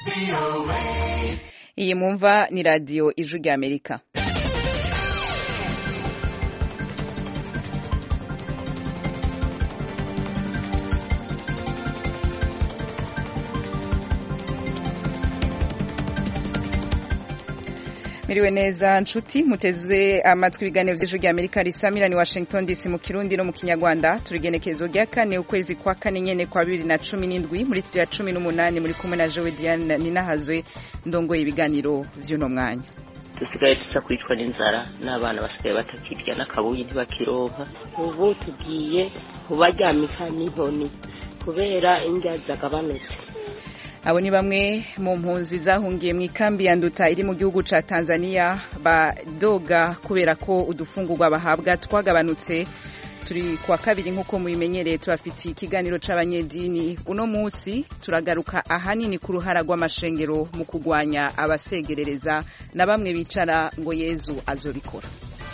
Iyi mwumva ni radio Ijwi ry'Amerika. Miriwe neza nshuti muteze amatwi ibiganiro vy'Ijwi ry'Amerika risamira ni Washington DC mu Kirundi no mu Kinyarwanda. Turigenekezo rya kane ukwezi kwa kane nyene kwa 2017 muri studio ya 18 muri kumwe na Joe Diane Ninahazwe ndongoye ibiganiro vy'uno mwanya. Dusigaye tuca kwicwa n'inzara n'abana basigaye batakirya n'akabuyi ntibakironka. Ubu tugiye kubaryamika n'inkoni kubera indya zagabanutse. Abo ni bamwe mu mpunzi zahungiye mu ikambi ya Nduta iri mu gihugu ca Tanzania badoga kubera ko udufungurwa bahabwa twagabanutse. Turi kwa kabiri nkuko mubimenyereye turafitiye ikiganiro c'abanyedini. Uno musi turagaruka ahanini ku ruhara rw'amashengero mu kugwanya abasegerereza na bamwe bicara ngo Yezu azobikora.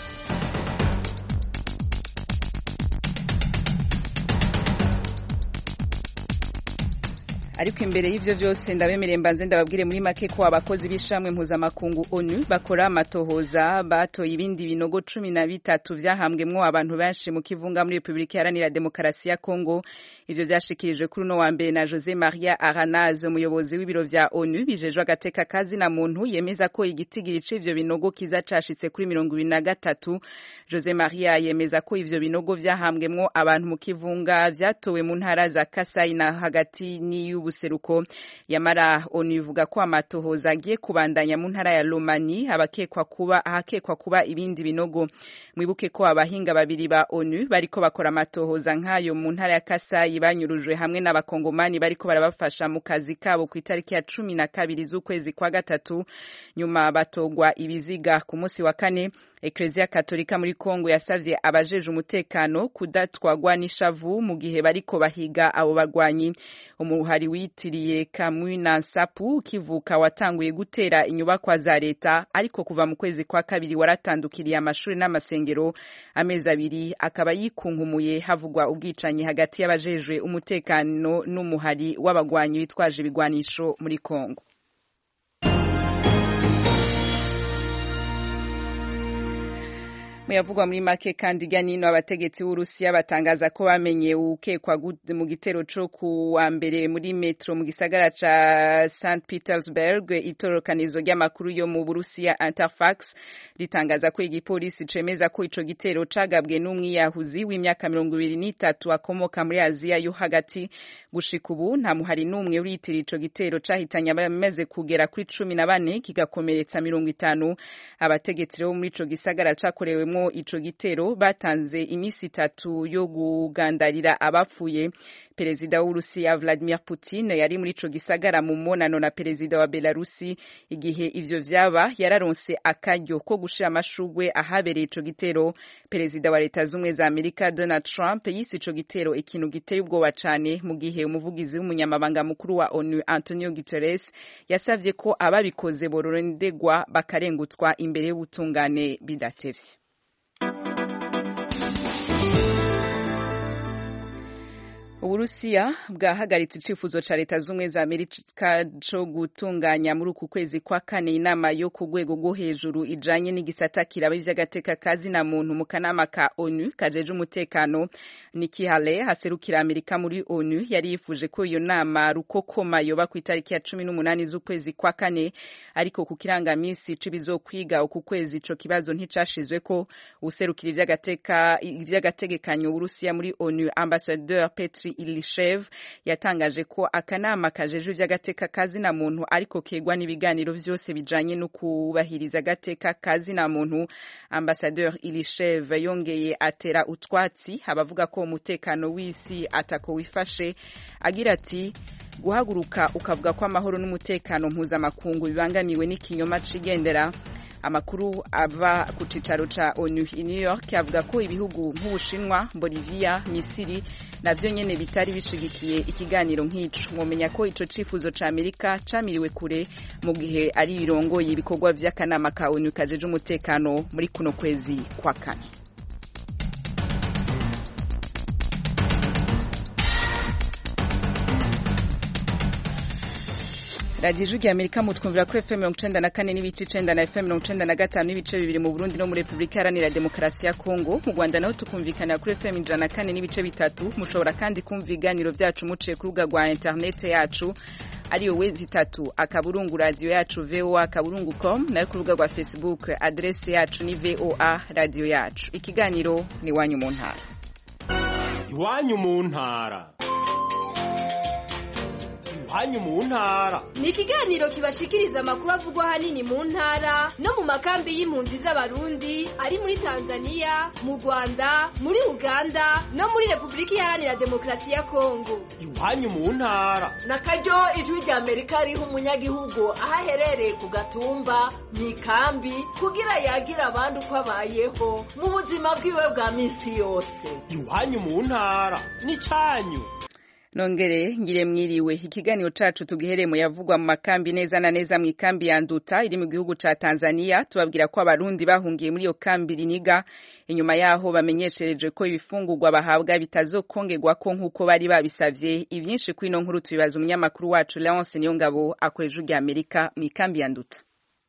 Ariko imbere y'ivyo vyose ndabemereye mbanze ndababwire muri make ko abakozi b'ishamwe mpuzamakungu ONU bakora amatohoza batoye ibindi binogo 13 vyahambwemwo abantu benshi mu kivunga muri Republika Iharanira Demokarasi ya Kongo. Ivyo vyashikirijwe kuri no wa mbere na Jose Maria Aranaz, umuyobozi w'ibiro vya ONU bijejwe agateka kazi na muntu, yemeza ko igitigiri c'ivyo binogo kiza cashitse kuri 23. Jose Maria yemeza ko ivyo binogo vyahambwemwo abantu mu kivunga vyatowe mu ntara za Kasai na hagati ni buseruko. Yamara ONU ivuga ko amatohoza agiye kubandanya mu ntara ya Lomani ahakekwa kuba ibindi binogo. Mwibuke ko abahinga babiri ba ONU bariko bakora amatohoza nk'ayo mu ntara ya Kasai banyurujwe hamwe n'abakongomani bariko barabafasha mu kazi kabo ku itariki ya 12 z'ukwezi kwa gatatu. Nyuma batogwa ibiziga ku munsi wa kane. Eklezia Katolika muri Kongo yasavye abajeje umutekano kudatwagwa n'ishavu mu gihe bariko bahiga abo bagwanyi. Umuhari witiriye Kamwina Nsapu kivuka watanguye gutera inyubakwa za leta, ariko kuva mu kwezi kwa kabiri waratandukiriye amashuri n'amasengero. Amezi abiri akaba yikunkumuye havugwa ubwicanyi hagati y'abajejwe umutekano n'umuhari w'abagwanyi bitwaje ibigwanisho muri Kongo. Muyavugwa muri make kandi ganino abategetsi b'Urusiya batangaza ko bamenye ukekwa mu gitero cyo ku wa mbere muri metro mu gisagara ca St Petersburg. Itorokanizo ry'amakuru yo mu Burusiya Interfax ritangaza ko igipolisi cemeza ko ico gitero cagabwe n'umwiyahuzi w'imyaka 23 akomoka muri Aziya yo hagati. Gushika ubu nta muhari n'umwe uritira ico gitero cahitanye abamaze kugera kuri 14 kigakomeretsa 50. Abategetsi bo muri ico gisagara cakorewemwo ico gitero batanze imisi 3 yo kugandarira abapfuye. Perezida w'Urusiya Vladimir Putin yari muri ico gisagara mu monano na perezida wa Belarusi. Igihe ivyo vyaba yararonse akaryo ko gushira amashugwe ahabereye ico gitero. Perezida wa Leta z'Ubumwe za Amerika Donald Trump yise ico gitero ikintu giteye ubwoba cane, mu gihe umuvugizi w'umunyamabanga mukuru wa ONU Antonio Guterres yasavye ko ababikoze borondegwa bakarengutswa imbere y'ubutungane bidatevye. Uburusiya bwahagaritse icifuzo ca Leta z'Ubumwe za Amerika co gutunganya muri uku kwezi kwa kane inama yo ku rwego rwo hejuru ijanye n'igisata kiraba ivy'agateka kazi na muntu mu kanama ka ONU kajeje umutekano. Nikki Haley haserukira Amerika muri ONU yari yifuje ko iyo nama rukokoma yoba ku itariki ya 18 z'ukwezi kwa kane, ariko ku kirangamisi c'ibizokwiga uku kwezi ico kibazo nticashizwe ko. Userukira ivy'agategekanyo Uburusiya muri ONU Ambassadeur Petri Ilishev yatangaje ko akanama kajeje ivy'agateka kazi na muntu ariko kegwa n'ibiganiro vyose bijanye no kubahiriza agateka kazi na muntu. Ambassadeur Ilishev yongeye atera utwatsi abavuga ko umutekano w'isi atako wifashe, agira ati guhaguruka ukavuga ko amahoro n'umutekano mpuzamakungu bibangamiwe n'ikinyoma cigendera. Amakuru ava ku cicaro ca ONU i New York yavuga ko ibihugu nk'Ubushinwa, Bolivia, Misiri navyo nyene bitari bishigikiye ikiganiro nk'ico. Mwomenya ko ico cifuzo ca Amerika camiriwe kure mu gihe ari birongoye ibikorwa vy'akanama ka ONU kajeje umutekano muri kuno kwezi kwa kane. Radio Ijwi ry'Amerika mutwumvira kuri FM 94 n'ibice 9 na FM 95 n'ibice 2 mu Burundi no muri Republika Iharanira Demokarasi ya Kongo. Mu Rwanda naho tukumvikana kuri FM 104 n'ibice 3. Mushobora kandi kumva ibiganiro byacu muciye ku rubuga rwa internet yacu ariyo wezi 3 akaburungu radio yacu voa.com na ku rubuga rwa Facebook adresse yacu ni VOA radio yacu. Ikiganiro ni wanyu mu ntara. Iwanyu mu ntara. Iwanyu mu ntara ni ikiganiro kibashikiriza amakuru avugwa hanini mu ntara no mu makambi y'impunzi z'abarundi ari muri Tanzania, mu Rwanda, muri Uganda no muri Republika Iharanira Demokarasi ya Kongo. Iwanyu mu ntara nakaryo Ijwi ry'Amerika riha umunyagihugu ahaherereye ku gatumba mu ikambi kugira yagira abandi uko abayeho mu buzima bwiwe bwa minsi yose. Iwanyu mu ntara ni canyu. Nongere ngire mwiriwe. Ikiganiro cacu tugiheremo yavugwa mu makambi neza na neza mu ikambi ya Nduta iri mu gihugu ca Tanzania. Tubabwira ko abarundi bahungiye muri iyo kambi Riniga inyuma yaho bamenyeshereje ko ibifungurwa bahabwa bitazokongerwa ko nkuko bari babisavye. Ivyinshi kwino nkuru tubibaza umunyamakuru wacu Leonce Niyongabo akoreje ujya Amerika mu ikambi ya Nduta.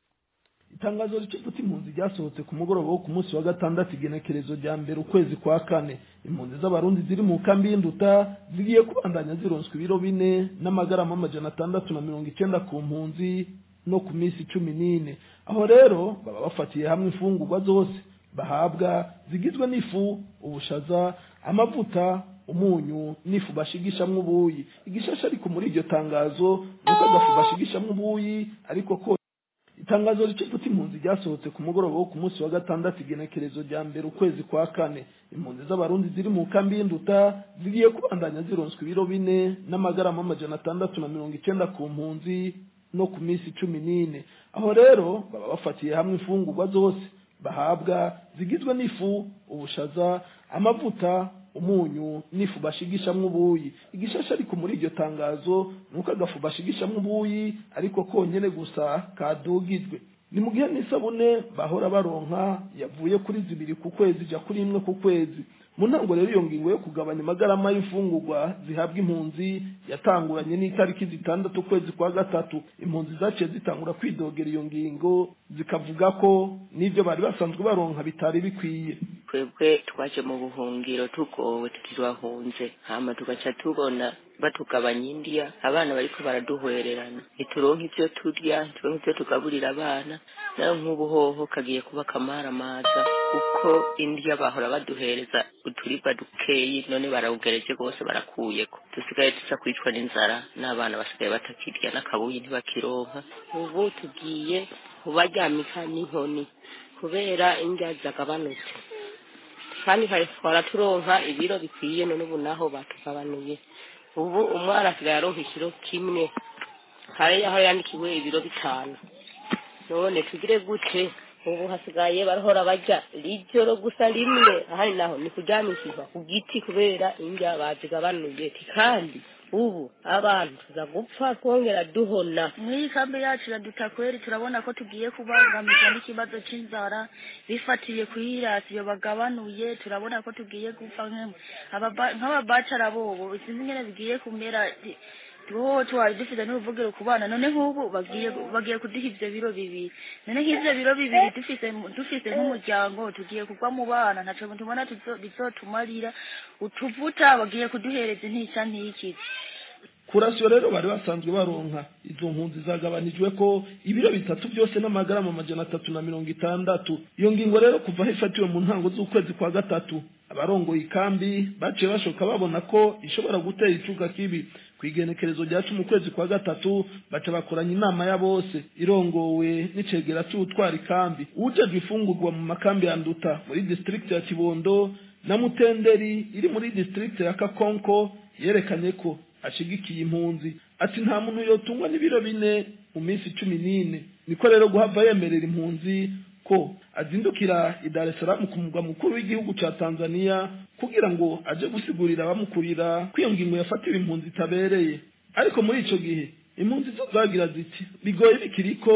Itangazo ricufuta impunzi ryasohotse ku mugoroba wo ku munsi wa gatandatu igenekerezo rya mbere ukwezi kwa kane. Impunzi z'abarundi ziri mu kambi y'Induta zigiye kubandanya zironswa ibiro 4 n'amagarama 690 ku mpunzi no ku minsi 14. Aho rero baba bafatiye hamwe imfungurwa zose bahabwa zigizwe n'ifu, ubushaza, amavuta, umunyu n'ifu bashigishamwe ubuyi. Igishasha ariko muri iryo tangazo nuko agafu bashigishamwe ubuyi ariko ko itangazo ricufuta impunzi ryasohotse ku mugoroba wo ku munsi wa gatandatu igenekerezo rya mbere ukwezi kwa kane. Impunzi z'abarundi ziri mu kambi y'Induta zigiye kubandanya zironswa ibiro 4 n'amagarama 690 ku mpunzi no ku minsi 14. Aho rero baba bafatiye hamwe imfungurwa zose bahabwa zigizwe n'ifu, ubushaza, amavuta, umunyu n'ifu bashigishamwe ubuyi. Igishasha ariko muri iryo tangazo nuko agafu bashigishamwe ubuyi ariko konyene gusa kadugizwe. Ni mu gihe n'isabune bahora baronka yavuye kuri 2 ku kwezi ja kuri 1 ku kwezi. Mu ntango rero iyo ngingo yo kugabanya amagarama y'imfungurwa zihabwa impunzi yatanguranye n'itariki 6 kwezi kwa gatatu. Impunzi zaciye zitangura kwidogera iyo ngingo zikavuga ko n'ivyo bari basanzwe baronka bitari bikwiye. Twebwe twaje mu buhungiro tugowe tutirwahunze hama tugaca tubona batugabanya India abana bariko baraduhwererana ituronka ivyo turya turonka ivyo tugaburira abana nayo nk'ubuhoho kagiye kuba kamaramaza uko India bahora baduhereza uturiba dukeyi none barawugereje gose barakuyeko dusigaye tuca kwicwa n'inzara n'abana basigaye batakirya n'akabuyi ntibakironka ubu tugiye kubaryamika n'inkoni kubera India zagabanutse kandi twara turonka ibiro bikwiye none ubu naho batugabanuye. Ubu umwana asigaye aronka ikiro kimwe hari aho yandikiwe ibiro 5. None tugire gute ubu hasigaye barahora bajya lijoro gusa rimwe ahari naho ni kuryamishizwa ku giti kubera India bazigabanuye kandi ubu abantu tuzagupfa kongera duhona. Muri kambi yacu radutakweri turabona ko tugiye kubangamira n'ikibazo c'inzara bifatiye kuhirasi yo bagabanuye. Turabona ko tugiye gupfa nk'ababacara bobo isinzi ngene bigiye kumera twari dufite n'ubuvugiro ku bana none nk'ubu bagiye kuduha ivyo biro 2 none nk'ivyo biro 2 dufise nk'umuryango tugiye kugwa mu bana ntaco tubona bizotumarira utuvuta bagiye kuduhereza ntica ntiki. Kurasiyo rero bari basanzwe baronka izo mpunzi zagabanijwe ko ibiro 3 byose n'amagarama 360. Iyo ngingo rero kuva hifatiwe mu ntango z'ukwezi kwa gatatu abarongoye ikambi baciye bashoka babona ko ishobora gutera icuka kibi. Kwigenekerezo rya 10 mu kwezi kwa gatatu baca bakoranya inama ya bose irongowe n'icegera cy'utwara ikambi ujejwe ifungurwa mu makambi ya Nduta muri district ya Kibondo na Mutenderi iri muri district ya Kakonko. Yerekanye ko ashigikiye impunzi ati nta muntu yotungwa n'ibiro 4 mu minsi 14. Niko rero guhava yemerera impunzi ko azindukira i Dar es Salaam ku mugwa mukuru w'igihugu ca Tanzania kugira ngo aje gusigurira abamukurira kwiyo ngingo yafatiwe impunzi tabereye. Ariko muri ico gihe impunzi zo zagira ziti bigoye bikiriko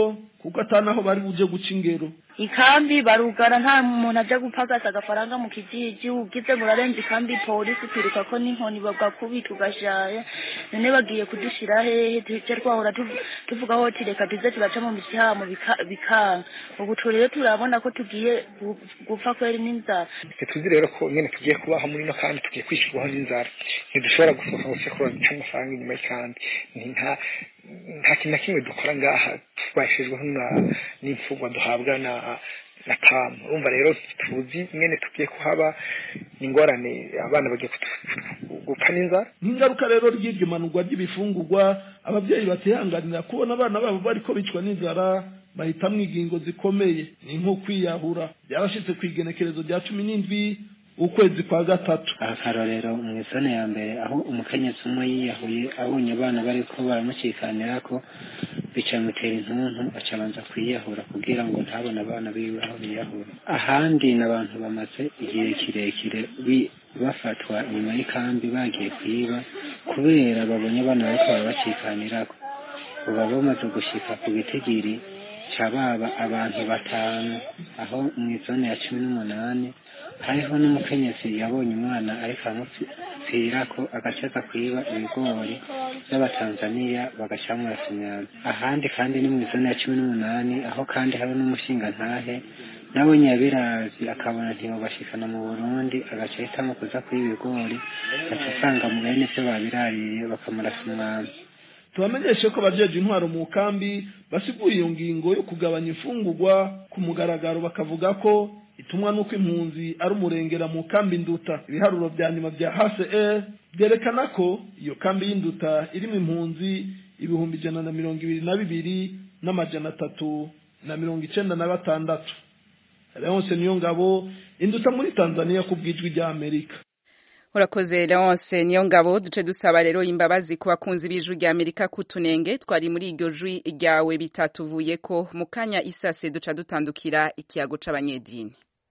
kuko atanaho bari buje guca ingero. Ikambi barugara nta muntu aje gupagasa agafaranga mu kijiji ugize ngo urarenze ikambi polisi turuka ko n'inkoni bagakubita ugashaye none bagiye kudushira hehe tuje twahora tuvuga ho tireka tuze tubaca mu mishyamo bikanga ubu turere turabona ko tugiye gupfa kweri n'inzara. Tuzi rero ko nyene tugiye kubaho muri no kandi tugiye kwishirwaho n'inzara ntidushobora gusohoka ngo sekora cy'amafaranga inyuma y'ikandi nta kintu na kimwe dukora ngaha twashijweho n'imfungwa duhabwa na tamu. Urumva rero tuzi nyene tugiye kuhaba ingorane abana bagiye gupfa n'inzara. N'ingaruka rero ry'iryo manurwa ry'ibifungurwa abavyeyi batihanganira kubona abana babo bariko bicwa n'inzara bahitamwo ingingo zikomeye ni nko kwiyahura. Byarashitse kwigenekerezo rya 17 ukwezi kwa gatatu. Akarorero mu isone ya mbere aho umukenyezi umwe yiyahuye abonye abana bariko baramucikanira ko bicamutera intuntu acabanza kwiyahura kugira ngo ntabone abana biwe aho biyahura. Ahandi n'abantu bamaze igihe kirekire bafatwa inyuma y'ikambi bagiye kwiba kubera babonye abana bariko barabacikanirako. Uba bamaze gushika ku gitigiri cababa abantu 5 aho mu isone ya 18 hariho n'umukenyezi yabonye umwana ariko amupfira ko agaceka kwiba ibigori by'abatanzania bagashamwa yasinyaza. Ahandi kandi ni mu zone ya 18 aho kandi hari n'umushinga ntahe nawe nyabirazi akabona ntiyo bashikana mu Burundi agaceta kuza kwiba ibigori acasanga mu bene byo babirariye bakamurasa umwana. Tubamenyeshe ko bajeje intwaro mu kambi basigura iyo ngingo yo kugabanya imfungurwa ku mugaragaro bakavuga ko itumwa nuko impunzi ari umurengera mu kambi Nduta. Ibiharuro bya nyuma bya HCR byerekana ko iyo kambi y'Induta irimo impunzi 122,396. Leonce Niyongabo, Induta muri Tanzania ku bwijwi rya Amerika. Urakoze Leonce Niyongabo. Duce dusaba rero imbabazi ku bakunzi b'ijwi rya Amerika kutunenge twari muri iryo jwi ryawe bitatuvuye ko mu kanya isase duca dutandukira ikiyago c'abanyedini.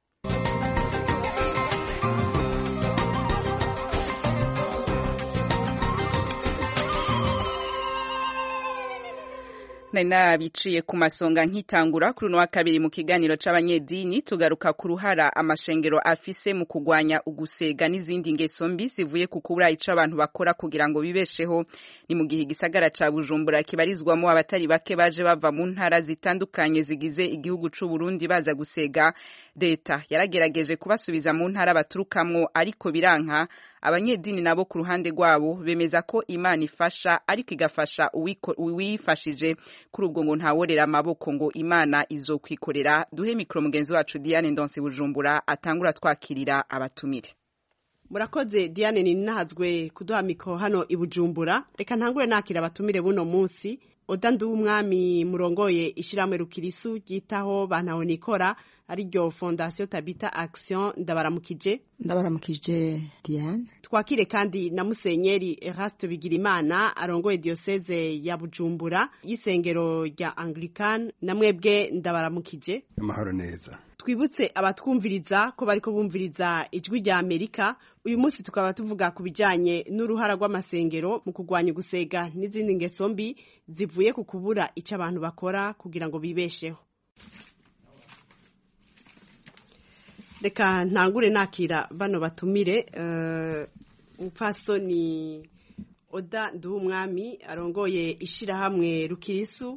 Nena biciye ku masonga nkitangura kuri no wa kabiri mu kiganiro c'abanyedini tugaruka ku ruhara amashengero afise mu kugwanya ugusega n'izindi ngeso mbi zivuye ku kubura ico abantu bakora kugira ngo bibesheho. Ni mu gihe gisagara ca Bujumbura kibarizwamo abatari bake baje bava mu ntara zitandukanye zigize igihugu c'u Burundi baza gusega. Leta yaragerageje kubasubiza mu ntara baturukamwo ariko biranka. Abanyedini nabo ku ruhande rwabo bemeza ko Imana ifasha ariko igafasha uwifashije kuri ubwo ngo ntaworera amaboko ngo Imana izokwikorera. Duhe mikro mugenzi wacu Diane Ndonse Bujumbura atangura twakirira abatumire. Murakoze Diane ninahazwe kuduha mikro hano i Bujumbura. Reka ntangure nakira abatumire buno munsi. Oda Nduwumwami murongoye ishiramwe Rukirisu ryitaho bantaho nikora ari ryo Fondation Tabita Action ndabaramukije Diane. Twakire kandi na Musenyeri Eraste Bigirimana arongoye diocese ya Bujumbura y'isengero rya Anglican namwebwe ndabaramukije. Amahoro neza. Twibutse abatwumviriza ko bariko bumviriza ijwi rya Amerika. Uyu munsi tukaba tuvuga kubijanye n'uruhara rw'amasengero mu kugwanya gusega n'izindi ngeso mbi zivuye ku kubura ico abantu bakora kugira ngo bibesheho. Reka ntangure nakira bano batumire umupfasoni Oda Nduwumwami arongoye ishirahamwe Rukirisu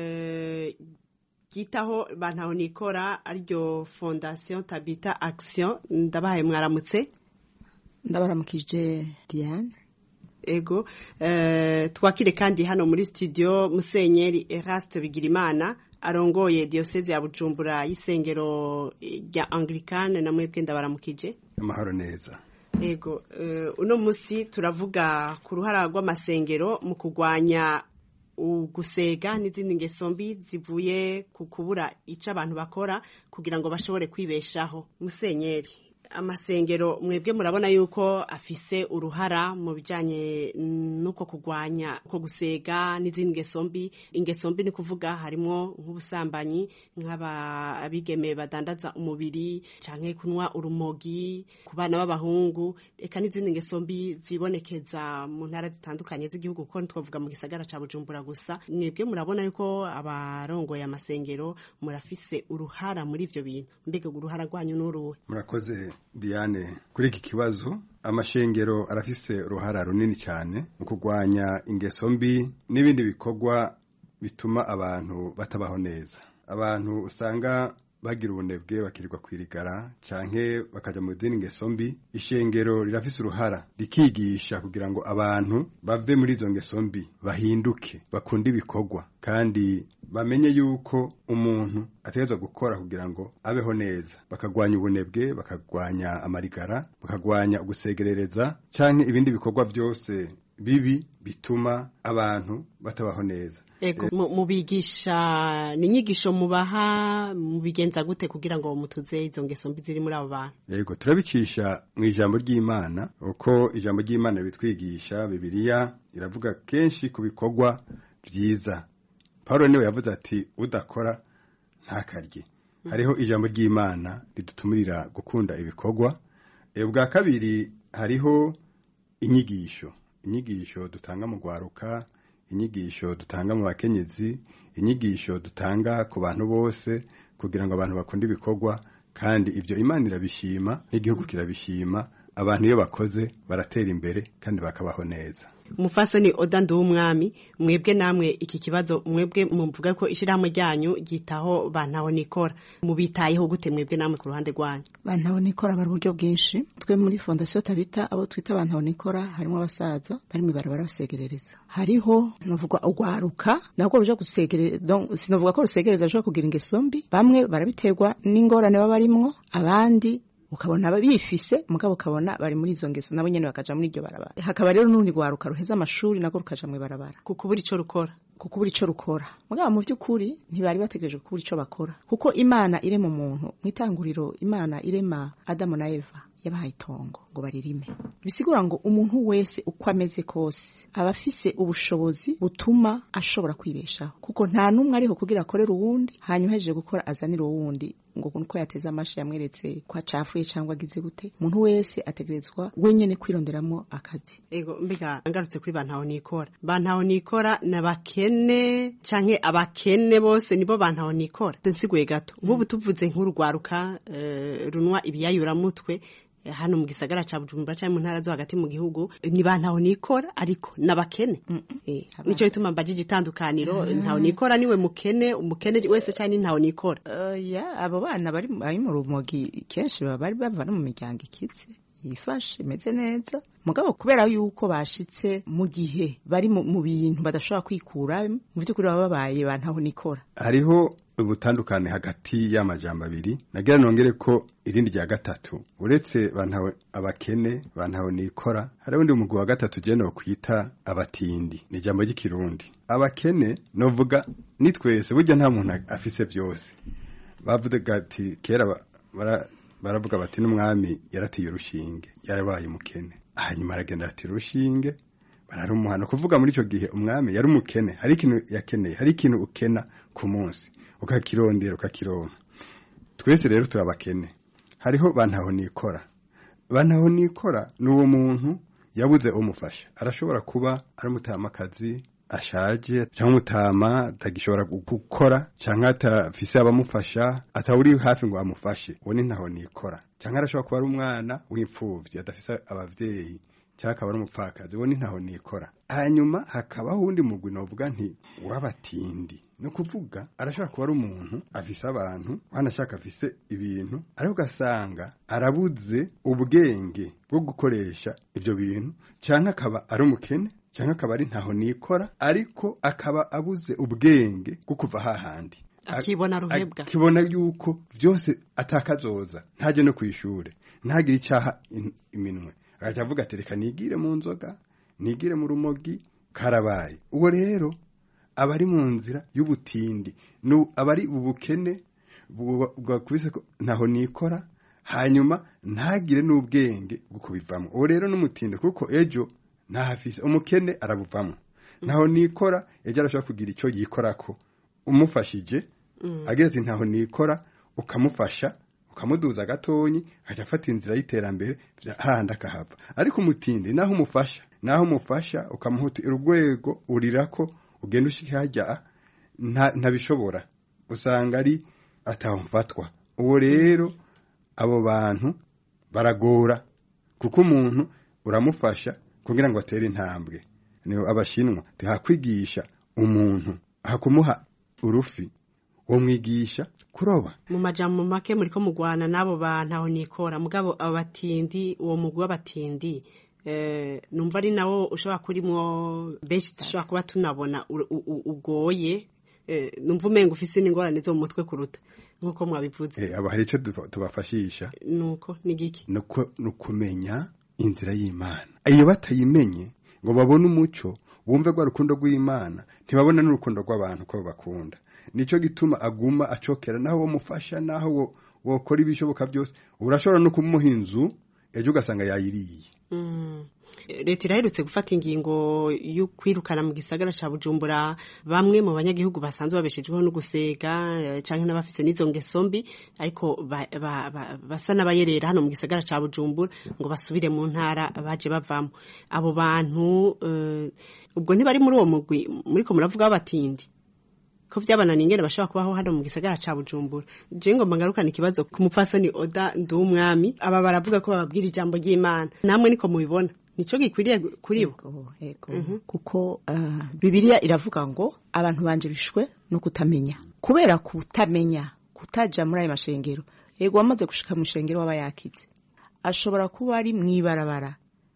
ryitaho bantaho nikora aryo Fondation Tabita Action ndabahaye mwaramutse. Ndabaramukije Diane. Ego twakire kandi hano muri studio Musenyeri Eraste Bigirimana arongoye diocese ya Bujumbura y'isengero rya Anglican namwebwe ndabaramukije. Amahoro neza. Ego uno musi turavuga ku ruhara rw'amasengero mu kugwanya ugusega n'izindi ngeso mbi zivuye ku kubura ico abantu bakora kugira ngo bashobore kwibeshaho. Musenyeri amasengero mwebwe murabona yuko afise uruhara mu bijanye nuko kugwanya ko gusega n'izindi ngeso mbi. Ingeso mbi ni kuvuga harimo nk'ubusambanyi, nk'abigeme badandaza umubiri canke kunwa urumogi ku bana b'abahungu, eka n'izindi ngeso mbi zibonekeza mu ntara zitandukanye z'igihugu, kuko ntitwavuga mu gisagara ca Bujumbura gusa. Mwebwe murabona yuko abarongoye amasengero murafise uruhara muri ivyo bintu, mbega uruhara rwanyu n'uruhe? Murakoze Diane, kuri iki kibazo amashengero arafise uruhara runini cyane mu kurwanya ingeso mbi n'ibindi bikorwa bituma abantu batabaho neza. Abantu usanga bagira ubunebwe, bakirirwa kwirigara canke bakaja mu dini ngeso mbi. Ishengero rirafise uruhara rikigisha kugira ngo abantu bave muri izo ngeso mbi, bahinduke, bakunda ibikorwa, kandi bamenye yuko umuntu ategerezwa gukora kugira ngo abeho neza. Bakagwanya ubunebwe, bakagwanya amarigara, bakagwanya ugusegerereza canke ibindi bikorwa byose bibi bituma abantu batabaho neza. Ego mubigisha n'inyigisho mubaha, mubigenza gute kugira ngo mutuze izo ngeso mbi ziri muri abo bantu? Yego, turabicisha mu ijambo ry'Imana, uko ijambo ry'Imana bitwigisha. Bibiliya iravuga kenshi ku bikorwa vyiza. Paulo niwe yavuze ati udakora ntakarye. Hariho ijambo ry'Imana ridutumirira gukunda ibikorwa. Bwa kabiri hariho inyigisho dutanga mu gwaruka, inyigisho dutanga mu bakenyezi, inyigisho dutanga ku bantu bose kugira ngo abantu bakunde ibikorwa, kandi ivyo Imana irabishima n'igihugu kirabishima. Abantu iyo bakoze baratera imbere kandi bakabaho neza. Umufasoni Oda Nduwumwami, mwebwe namwe iki kibazo mwebwe muvuga ko ishirahamwe ryanyu gitaho bantaho nikora, mubitayeho gute mwebwe namwe ku ruhande rwanyu? Bantaho nikora bari uburyo bwinshi. Twe muri Fondation Tabita abo twita bantaho nikora harimo abasaza bari mu barabara basegerereza, hariho novuga ugwaruka nako ruje gusegereza, donc sinovuga ko rusegereza aje kugira ingeso mbi. Bamwe barabiterwa n'ingorane baba barimwo, abandi ukabona bifise mugabo ukabona bari muri izo ngeso nabo nyene bakaja muri iryo barabara. Hakaba rero n'undi gwaruka ruheza amashuri nako rukaja mu barabara kuko buri ico rukora. Mugabo mu by'ukuri ntibari bategereje kubura ico bakora, kuko Imana irema umuntu mwitanguriro. Imana irema Adamu na Eva yabahaye itongo ngo baririme. Bisigura ngo umuntu wese uko ameze kose aba afise ubushobozi butuma ashobora kwibeshaho, kuko nta numwe ariho kugira akorera uwundi hanyuma hejeje gukora azanira uwundi ngo nuko yateze amashi yamweretse ko acafuye cyangwa agize gute. Umuntu wese ategerezwa wenyene kwironderamo akazi. Ego, mbega ngarutse kuri bantaho nikora n'abakene canke abakene bose nibo bantaho nikora. Nsiguye gato, nk'ubu tuvuze nk'urugwaruka runwa ibiyayura mutwe hano mu gisagara ca Bujumbura cyane mu ntara zo hagati mu gihugu, ni bantaho nikora ariko nabakene. Nico bituma mbajije itandukaniro. Ntaho nikora niwe umukene wese cyane ntaho nikora. Abo bana bari mu rumogi kenshi bari bava no mu miryango ikize yifashe imeze neza, mugabo kubera yuko bashitse mu gihe bari mu bintu badashobora kwikura, mu by'ukuri baba babaye bantaho nikora. Hariho ubutandukane hagati y'amajambo abiri. Nagira nongere ko irindi rya gatatu, uretse bantaho abakene bantaho nikora, hari undi umugwi wa gatatu je no kwita abatindi. Ni jambo ry'ikirundi. Abakene novuga ni twese, burya nta muntu afise byose. Bavuze gati kera baravuga bati n'umwami yaratiye urushinge yarabaye umukene, hanyuma aragenda ati urushinge bararumuhana. Kuvuga muri ico gihe umwami yari umukene, hari ikintu yakeneye, hari ikintu ukena ku munsi ukakirondera ukakironka. Twese rero turabakene. Hariho bantaho nikora. Bantaho nikora n'uwo muntu yabuze umufasha. Arashobora kuba ari umutamakazi ashaje cyangwa umutama atagishobora gukora cyangwa atafise abamufasha, atawuri hafi ngo amufashe, uwo ni ntaho nikora. Cyangwa arashobora kuba ari umwana w'imfuvyi adafise abavyeyi cyangwa akaba ari umupfakazi, uwo ni ntaho nikora. Hanyuma hakabaho undi mugwi novuga nti w'abatindi. No kuvuga arashobora kuba ari umuntu afise abantu wanashaka afise ibintu, ariko ugasanga arabuze ubwenge bwo gukoresha ivyo bintu, cyangwa akaba ari umukene, cyangwa akaba ari ntaho nikora, ariko akaba abuze ubwenge bwo kuva hahandi. Akibona ruhebwa, akibona yuko vyose atakazoza, ntaje no kwishure, ntagira icyaha iminwe, agaca avuga ati reka nigire mu nzoga, nigire mu rumogi, karabaye. Uwo rero abari mu nzira y'ubutindi, abari ubukene bwakubise ko ntaho nikora, hanyuma ntagire n'ubwenge bwo kubivamo. Uwo rero n'umutinde kuko ejo ntahafise umukene arabuvamo, ntaho nikora ejo arashobora kugira icyo yikorako umufashije ageze ntaho nikora ukamufasha ukamuduza gatonyi akajya afata inzira y'iterambere hahandi akahava. Ariko umutinde naho umufasha ukamuhuta urwego urirako ugenda ushike hajya ntabishobora, usanga ari atawumfatwa. Uwo rero abo bantu baragora kuko umuntu uramufasha kugira ngo atere intambwe. Niyo abashinwa tuhakwigisha umuntu hakumuha urufi wo mwigisha kuroba. Mu majambo make muri ko mugwana nabo bantu aho nikora mugabo abatindi uwo mugwa batindi numva ari nawo ushobora kurimwo benshi dushobora kuba tunabona ugoye numva umenga ufise n'ingorane zo mu mutwe kuruta nkuko mwabivuze. Aba hari icyo tubafashisha nuko nigiki nukumenya inzira y'Imana. Iyo batayimenye ngo babone umuco bumve gwa rukundo rw'Imana ntibabona n'urukundo rw'abantu ko bakunda. Nico gituma aguma acokera naho mufasha naho wokora ibishoboka byose urashobora no kumuha inzu ejo ugasanga yayiriye. Leta iraherutse gufata ingingo yo kwirukana mu gisagara ca Bujumbura bamwe mu banyagihugu basanzwe babeshejweho no gusega canke n'abafise n'izo ngeso mbi ariko basa n'abayerera hano mu gisagara ca Bujumbura ngo basubire mu ntara baje bavamo. Abo bantu ubwo ntibari muri uwo mugwi muriko muravuga abatindi ko vyabananiye ingene bashaka kubaho hano mu gisagara ca Bujumbura. Je ngomba ngarukana ikibazo ku mupfasoni Oda Nduwumwami. Aba baravuga ko bababwira ijambo ry'Imana, namwe niko mubibona nico gikwiriye kuri bo? Kuko Bibiliya iravuga ngo abantu banje bishwe no kutamenya. Kubera kutamenya kutaja muri ayo mashengero, yego wamaze gushika mu shengero w'abayakize ashobora kuba ari mwibarabara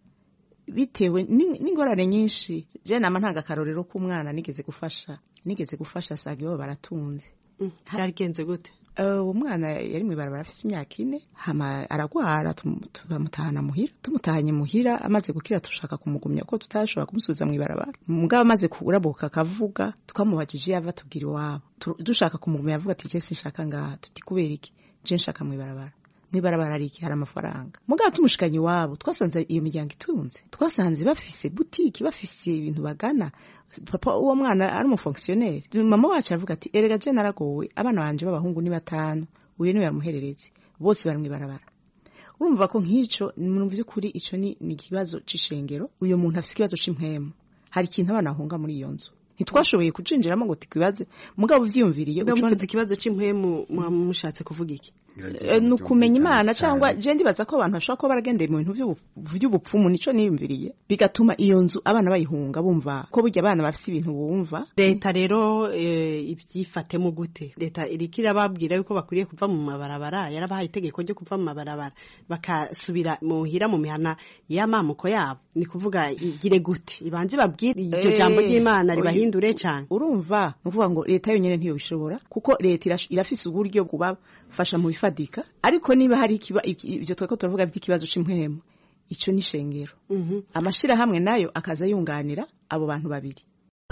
bitewe n'ingorane nyinshi. Je nama ntanga karorero ku mwana nigeze gufasha sage bo baratunze. Haragenze gute? Umwana yari mwibarabara afite imyaka 4 hama aragwara tumutahana muhira. Tumutahanye muhira amaze gukira tushaka kumugumya ko tutashobora kumusubiza mwibarabara. Mugabo amaze kuraboka kavuga twamubajije yava tubwira iwabo dushaka kumugumya avuga ati je sinshaka ngaha. Tuti kubera iki? Je nshaka mwibarabara. Mwibarabara ari iki? Hari amafaranga. Mugabo tumushikanye iwabo twasanze iyo miryango itunze, twasanze bafise boutique bafise ibintu bagana. Papa uwo mwana ari mu fonctionnaire. Mama wacu avuga ati erega je naragowe abana banje b'abahungu ni 5 uye niwe yamuherereze bose bari mwibarabara. Urumva ko nk'ico mu by'ukuri ico ni ikibazo c'ishengero. Uyo muntu afise ikibazo c'impwemu, hari ikintu abana ahunga muri iyo nzu ntitwashoboye kucinjiramo ngo tikwibaze. Mugabo vyiyumviriye ucubanze ikibazo c'impwemu mushatse kuvuga iki? Nukumenya Imana cyangwa je ndibaza ko abantu bashaka ko baragendeye mu bintu by'ubupfumu. Nico niyumviriye bigatuma iyo nzu abana bayihunga bumva ko burya abana bafise ibintu bumva. Leta rero ibyifatemo gute? Leta irikira babwira yuko bakwiriye kuva mu mabarabara, yarabahaye itegeko ryo kuva mu mabarabara bakasubira muhira mu mihana y'amamuko yabo. Ni kuvuga igire gute? Ibanze babwire iryo jambo ry'Imana ribahindure cyane. Urumva nuvuga ngo leta yonyene ntiyo bishobora kuko leta irafise uburyo kubafasha mu bifadika. Ariko niba hari ibyo tweko turavuga by'ikibazo c'impwemu ico ni shengero. Amashira hamwe nayo akaza yunganira abo bantu babiri.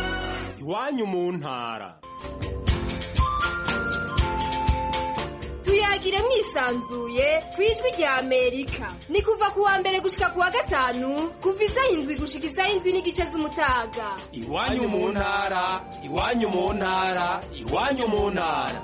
Iwanyu mu ntara. Tuyagire mwisanzuye kwijwi rya Amerika. Ni kuva kuwa mbere gushika kuwa gatanu kuva 7 gushika 7 n'igice z'umutaga. Iwanyu mu ntara, iwanyu mu ntara, iwanyu mu ntara.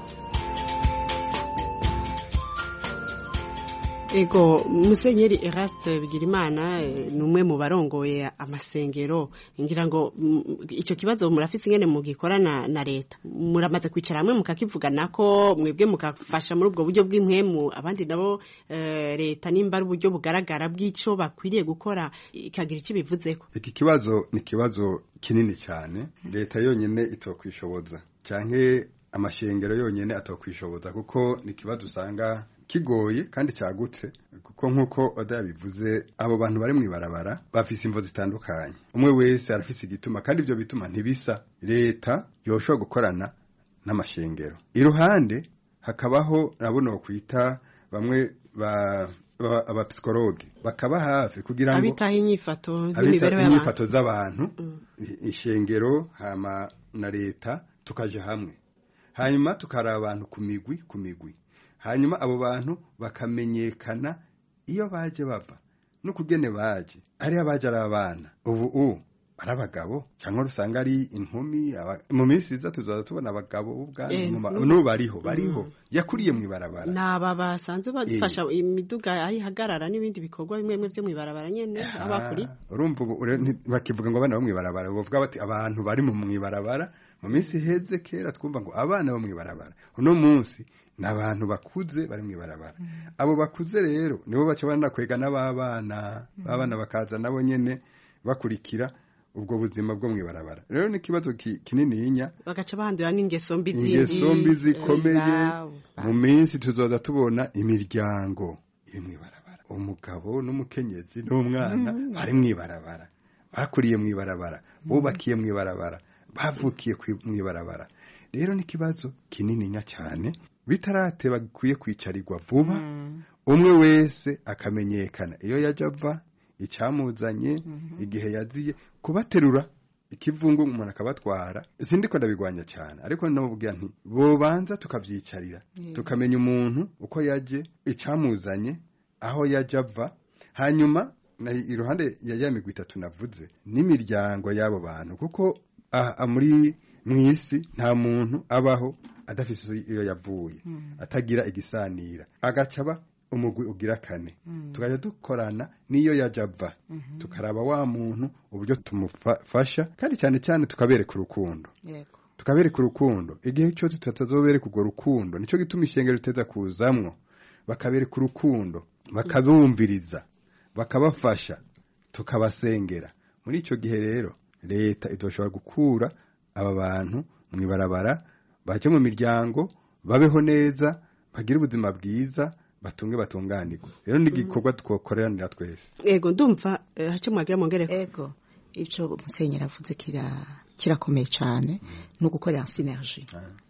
Ego Musenyeri Eraste Bigirimana numwe mu barongoye amasengero ngira ngo ico kibazo murafise ingene mugikorana na leta muramaze kwicara hamwe mukakivugana ko mwebwe mukafasha muri ubwo buryo bw'impwemu abandi nabo leta nimba ari uburyo bugaragara bw'ico bakwiriye gukora ikagira iki bivuzeko. Iki kibazo ni kibazo kinini cyane leta yonyene itokwishoboza canke amashengero yonyene atokwishoboza kuko ni kibazo usanga kigoye kandi cyagutse kuko nkuko Oda bivuze abo bantu bari mwibarabara bafise imvo zitandukanye. Umwe wese arafise igituma kandi ibyo bituma ntibisa. Leta yoshobora gukorana n'amashengero. Iruhande hakabaho nabono kwita bamwe abapsikologe bakaba hafi kugira ngo abitaho inyifato z'abantu ishengero hama na leta tukaje hamwe hanyuma tukaraba abantu ku migwi hanyuma abo bantu bakamenyekana iyo baje bava n'ukugene baje ari abaje ari abana ubu ari abagabo cyangwa usanga ari inkumi mu minsi iza tuzaza tubona abagabo n'ubu bariho yakuriye mu ibarabara n'aba basanzwe bafasha imiduga ayihagarara n'ibindi bikorwa bimwe byo mu ibarabara nyene abakuri urumva ubu bakivuga ngo abana bo mu ibarabara bavuga bati abantu bari mu ibarabara mu minsi heze kera twumva ngo abana bo mu ibarabara uno munsi n'abantu bakuze bari mu ibarabara abo bakuze rero nibo baca banakwega n'abana bakaza nabo nyene bakurikira ubwo buzima bwo mu ibarabara rero ni kibazo kinininya bagaca bandura n'ingeso mbi zikomeye mu minsi tuzoza tubona imiryango iri mu ibarabara umugabo n'umukenyezi n'umwana bari mu ibarabara bakuriye mu ibarabara bubakiye mu ibarabara bavukiye mu ibarabara rero ni kibazo kinininya cyane bitarateba gikwiye kwicarirwa vuba umwe wese akamenyekana iyo yajya ava icyamuzanye igihe yaziye kubaterura ikivungu umuntu akabatwara sindi ko ndabigwanya cyane ariko nubwo nti bobanza tukavyicarira tukamenya umuntu uko yaje icyamuzanye aho yaje ava hanyuma iruhande ya migwi itatu navuze n'imiryango y'abo bantu kuko muri mwisi nta muntu abaho adafise iyo yavuye atagira igisanira agacaba umugwi ugira kane tukajya dukorana niyo yajava tukaraba wa muntu uburyo tumufasha kandi cyane cyane tukabereka urukundo igihe cyose tutazobereka urwo rukundo nicyo gituma ishengero riteza kuzamwo bakabereka urukundo bakabumviriza bakabafasha tukabasengera muri icyo gihe rero leta izoshobora gukura aba bantu mu ibarabara baje mu miryango babeho neza bagire ubuzima bwiza batunge batunganirwe rero ni igikorwa twokoreranira twese yego ndumva hace mwagira mongereko yego ico musenyera avuze kirakomeye cyane no gukorera synergie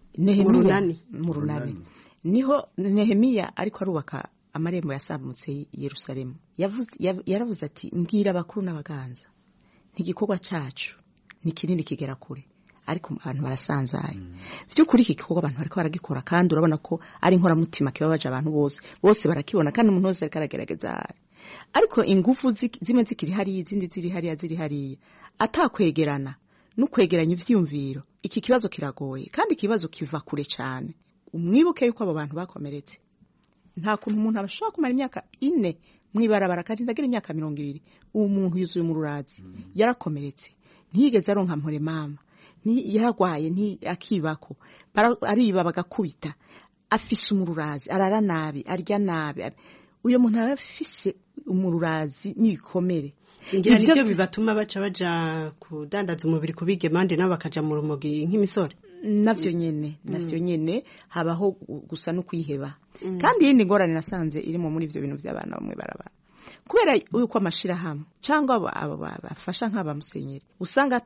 mu runani niho Nehemiya ariko arubaka amarembo yasambutse Yerusalemu yaravuze ati mbwira abakuru n'abaganza ntigikorwa cacu ni kinini kigera kure ariko abantu barasanzaye vy'ukuri iki gikorwa abantu bariko baragikora kandi urabona ko ari inkoramutima kibabaje abantu bose barakibona kandi umuntu wese aragerageza ariko ingufu zimwe zikiri hari izindi ziri hariya atakwegerana no kwegeranya ivyumviro iki kibazo kiragoye kandi ikibazo kiva kure cyane umwibuke yuko abo bantu bakomeretse nta kuntu umuntu abashobora kumara imyaka 4 mwibarabara kandi ndagira imyaka 20 uwo muntu yuzuye mu rurazi yarakomeretse ntiyigeze aronka mpore mama yaragwaye akibako ariba bagakubita afise umururazi arara nabi arya nabi uyo muntu afise umururazi nibikomere ibyo bibatuma baja kudandaza umubiri kubige mande nabo bakaja mu rumogi nk'imisore navyo nyene habaho gusa no kwiheba kandi yindi ngorane nasanze irimo muri ivyo bintu by'abana bamwe barabara kubera yuko amashira hamwe cyangwa bafasha nk'abamusenyeri usanga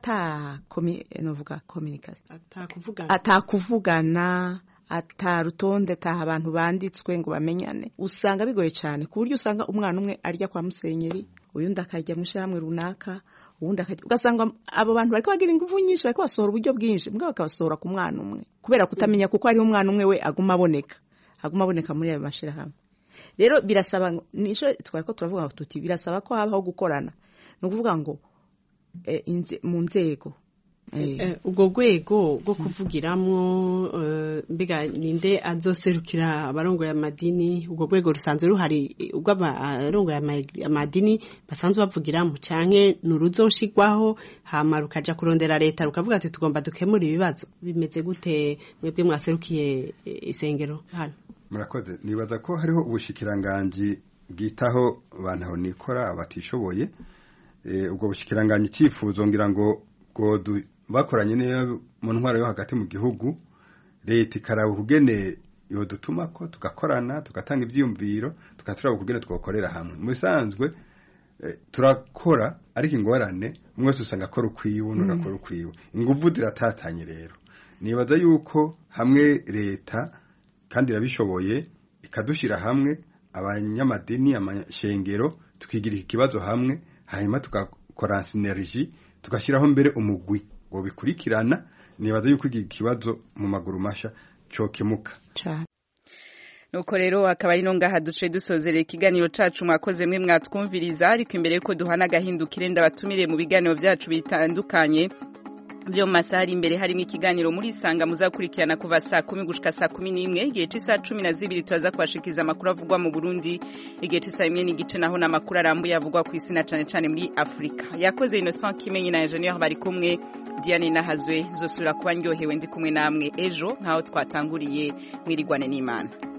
atakuvugana atarutonde abantu banditswe ngo bamenyane usanga bigoye cyane ku buryo usanga umwana umwe arya kwa musenyeri uyundi akarya mu shamwe runaka ubundi ugasanga abo bantu bariko bagira ingufu nyinshi bariko basohora uburyo bwinshi mbwa bakabasohora ku mwana umwe kubera kutamenya kuko ari umwana umwe we aguma aboneka muri ayo mashira hamwe rero birasaba nico twariko turavuga ngo tuti birasaba ko habaho gukorana no kuvuga ngo mu nzego ubwo rwego rwo kuvugiramwo mbega ninde azoserukira abarongo ya madini ubwo rwego rusanzwe ruhari ubwo abarongo ya madini basanzwe bavugiramo canke nuruzoshigwaho hama rukaja kurondera leta rukavuga ati tugomba dukemura ibibazo bimeze gute mwebwe mwaserukiye isengero hano murakoze nibaza ko hariho ubushikiranganji bwitaho bantaho nikora abatishoboye ubwo bushikiranganji cyifuzo ngira ngo bakoranye niyo mu ntwaro yo hagati mu gihugu leta ikaraba kugene yo dutuma ko tugakorana tugatanga ivyumviro tugatura kugene twokorera hamwe mu bisanzwe turakora ariko ingorane umwe usanga akora ukwiwe n'ugakora ukwiwe inguvu diratatanye rero nibaza yuko hamwe leta kandi irabishoboye ikadushira hamwe abanyamadini amashengero tukigira ikibazo hamwe hanyuma tugakora synergie tugashiraho mbere umugwi ngo bikurikirana nibaza yuko iki kibazo mu maguru masha cyokemuka nuko rero akaba ari no ngaha duce dusozerera ikiganiro cacu mwakoze mwe mwatwumviriza ariko imbere yuko duhana gahindukire ndabatumire mu biganiro vyacu bitandukanye byo masaha imbere harimo ikiganiro muri sanga muzakurikirana kuva saa 10 gushika saa 11 igihe c'isa 12 twaza kwashikiza amakuru avugwa mu Burundi igihe c'isa 1 n'igice naho namakuru arambuye avugwa ku isi na cane muri Afrika yakoze Innocent Kimenyi na Engineer bari kumwe Diane Nahazwe zosura kuba ndyohewe ndi kumwe namwe ejo nkaho twatanguriye mwirigwane n'Imana